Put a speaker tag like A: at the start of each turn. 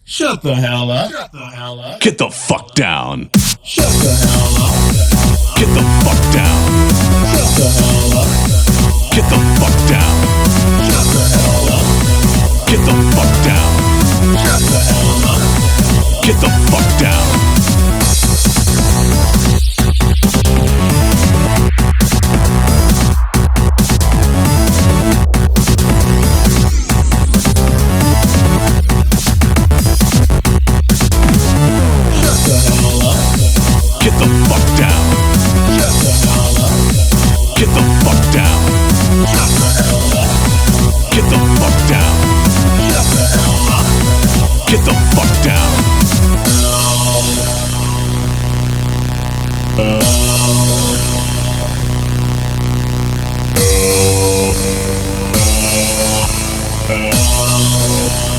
A: Shut the hell up. Shut the hell up.
B: Get the fuck down.
A: Shut the hell up.
B: Get the fuck down.
A: Shut the hell up.
B: Get the fuck down.
A: Shut the hell up.
B: Get the fuck down.
A: Shut the hell up.
B: Get the fuck down. Get the fuck down.
A: Shut the hell up.
B: Get the fuck down.
A: Shut the hell up.
B: Get the fuck down.
A: Shut the hell up.
B: Get the fuck down.
A: Oh.